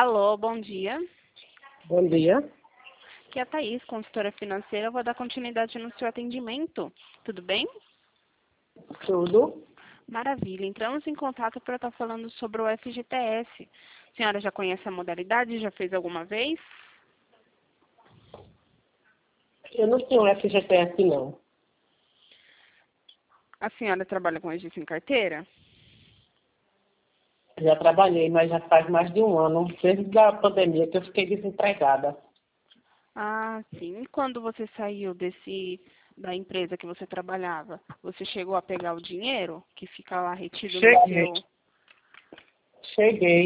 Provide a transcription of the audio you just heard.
Alô, bom dia. Bom dia. Aqui é a Thaís, consultora financeira. Eu vou dar continuidade no seu atendimento. Tudo bem? Tudo? Maravilha. Entramos em contato para estar falando sobre o FGTS. A senhora já conhece a modalidade? Já fez alguma vez? Eu não tenho FGTS, não. A senhora trabalha com registro em carteira? Já trabalhei, mas já faz mais de um ano, desde a pandemia que eu fiquei desempregada. Ah, sim. E quando você saiu da empresa que você trabalhava, você chegou a pegar o dinheiro que fica lá retido no Cheguei. seu... Cheguei.